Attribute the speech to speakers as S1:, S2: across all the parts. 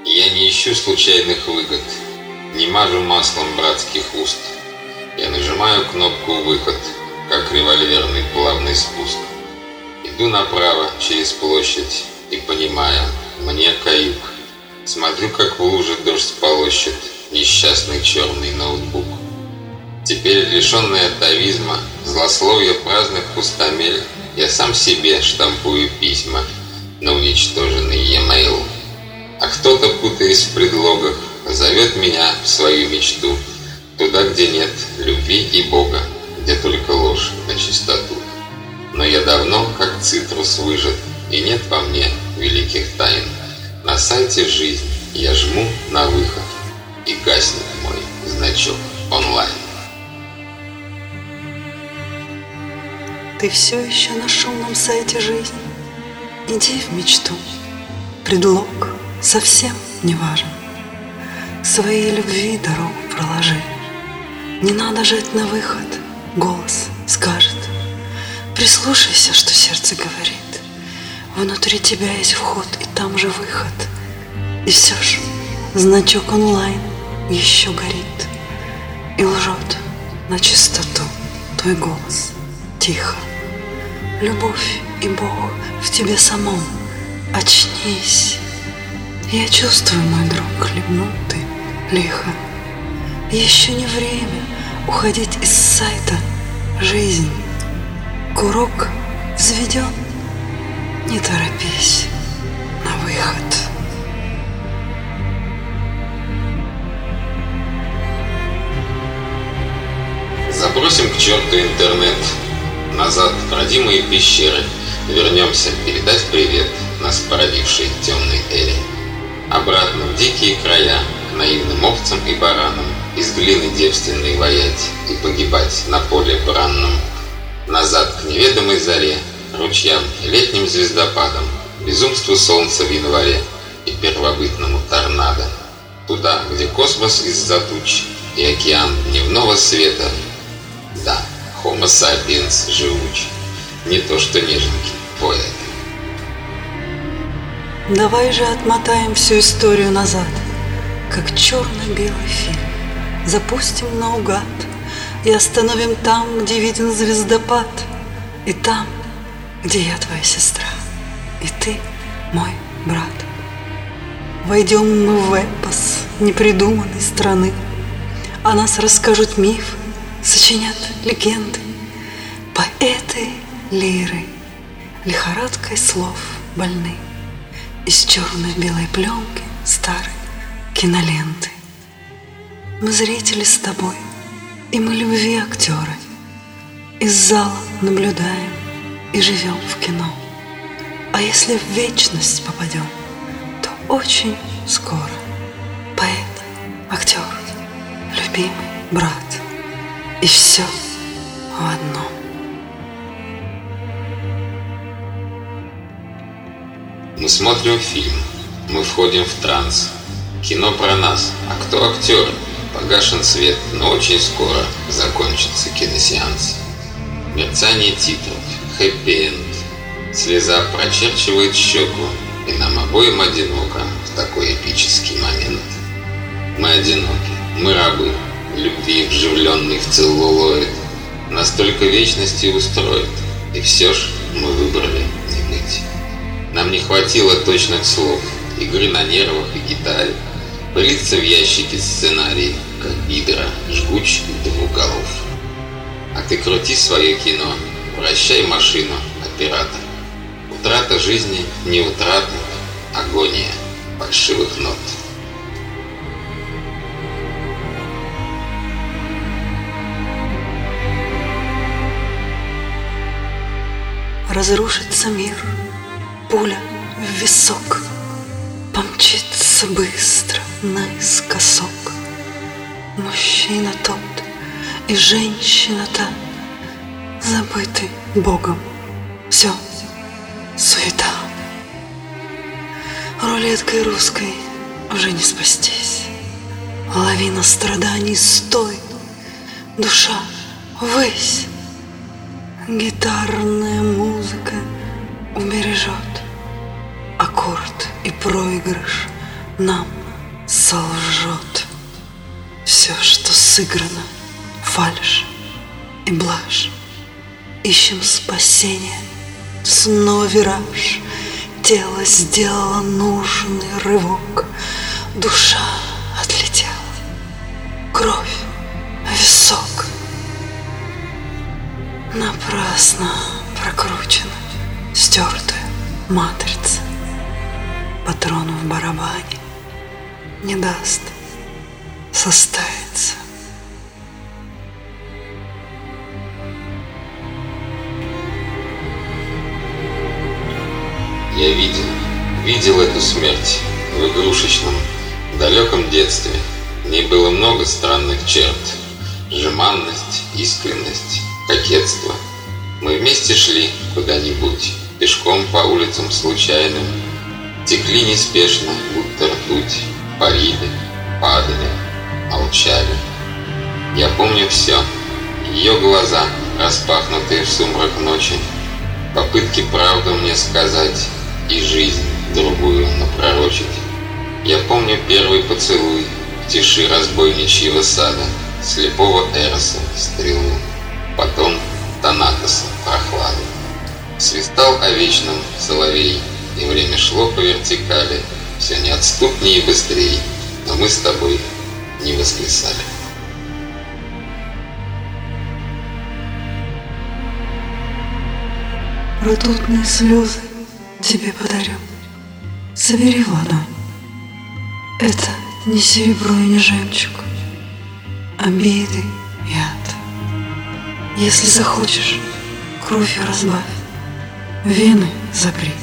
S1: Я не ищу случайных выгод, не мажу маслом братских уст. Я нажимаю кнопку «Выход», как револьверный плавный спуск. Иду направо через площадь и понимаю, мне каюк. Смотрю, как в луже дождь полощет несчастный черный ноутбук. Теперь, лишенный атовизма, злословия праздных пустомель, я сам себе штампую письма на уничтоженный e-mail. А кто-то, путаясь в предлогах, зовет меня в свою мечту, туда, где нет любви и Бога, где только ложь на чистоту. Но я давно, как цитрус, выжат, и нет во мне великих тайн. На сайте «Жизнь» я жму на выход, и гаснет мой значок онлайн.
S2: Ты все еще на шумном сайте «Жизнь»? Иди в мечту. Предлог совсем не важен. Своей любви дорогу проложи. Не надо жать на выход, голос скажет. Прислушайся, что сердце говорит. Внутри тебя есть вход, и там же выход. И все же значок онлайн еще горит. И лжет на чистоту твой голос тихо. Любовь и Бог в тебе самом. Очнись. Я чувствую, мой друг, хлебнул ты лихо. Еще не время уходить из сайта «Жизнь». Курок взведен, не торопись на выход.
S1: Забросим к черту интернет, назад в родимые пещеры. Вернемся передать привет нас породившей темной эре. Обратно в дикие края, к наивным овцам и баранам, из глины девственной воять и погибать на поле бранном. Назад к неведомой заре, ручьям и летним звездопадам, безумству солнца в январе и первобытному торнадо. Туда, где космос из-за туч и океан дневного света. Да, Homo sapiens живуч, не то что неженки поэты.
S2: Давай же отмотаем всю историю назад, как черно-белый фильм. Запустим наугад и остановим там, где виден звездопад, и там, где я твоя сестра, и ты мой брат. Войдем мы в эпос непридуманной страны. О нас расскажут мифы, сочинят легенды. Поэты лиры лихорадкой слов больны. Из черно-белой пленки старой киноленты. Мы зрители с тобой, и мы любви актеры. Из зала наблюдаем и живем в кино. А если в вечность попадем, то очень скоро. Поэт, актер, любимый брат. И все в одном.
S1: Мы смотрим фильм, мы входим в транс. Кино про нас, а кто актер? Погашен свет, но очень скоро закончится киносеанс. Мерцание титров, хэппи-энд. Слеза прочерчивает щеку, и нам обоим одиноко в такой эпический момент. Мы одиноки, мы рабы, любви вживленный в целлулоид. Нас только вечности устроит, и все ж мы выбрали не быть. Нам не хватило точных слов, игры на нервах и гитаре. Пылиться в ящике сценарий, как гидра, жгуч двух голов. А ты крути свое кино, вращай машину, оператор. Утрата жизни не утрата, агония фальшивых нот.
S2: Разрушится мир, пуля в висок, помчится быстро наискосок. Мужчина тот и женщина та, забыты Богом, все суета. Рулеткой русской уже не спастись. Лавина страданий стой, душа ввысь. Гитарная музыка убережет аккорд и проигрыш нам солжет. Все, что сыграно, фальшь и блажь. Ищем спасения, снова вираж. Тело сделало нужный рывок, душа отлетела, кровь в висок. Напрасно прокручена стертая матрица. Патрон в барабане не даст составиться.
S1: Я видел эту смерть в игрушечном, далеком детстве. В ней было много странных черт. Жеманность, искренность, кокетство. Мы вместе шли куда-нибудь, пешком по улицам случайным. Текли неспешно, будто ртуть. Парили, падали, молчали. Я помню все. Ее глаза, распахнутые в сумрак ночи. Попытки правду мне сказать и жизнь другую напророчить. Я помню первый поцелуй в тиши разбойничьего сада, слепого Эроса стрелу, потом Танатоса прохладу. Свистал о вечном соловей, и время шло по вертикали, все неотступнее и быстрее, но мы с тобой не воскресали.
S2: Ртутные слезы тебе подарю. Собери в ладонь. Это не серебро и не жемчуг, обиды, яд. Если захочешь, кровью разбавь, вены запри.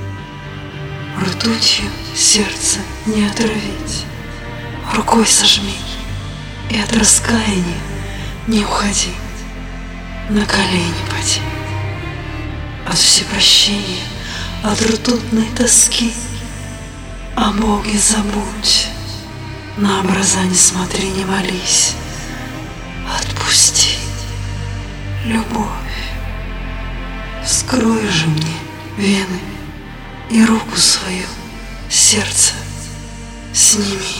S2: Ртутью сердце не отравить, рукой сожми, и от раскаяния не уходи, на колени поди. От всепрощения, от ртутной тоски о Боге забудь, на образа не смотри, не молись. Отпусти, любовь, вскрой же мне вены и руку свою, сердце сними.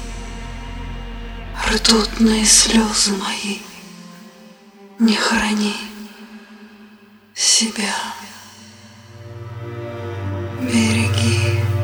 S2: Ртутные слезы мои, не храни себя, береги.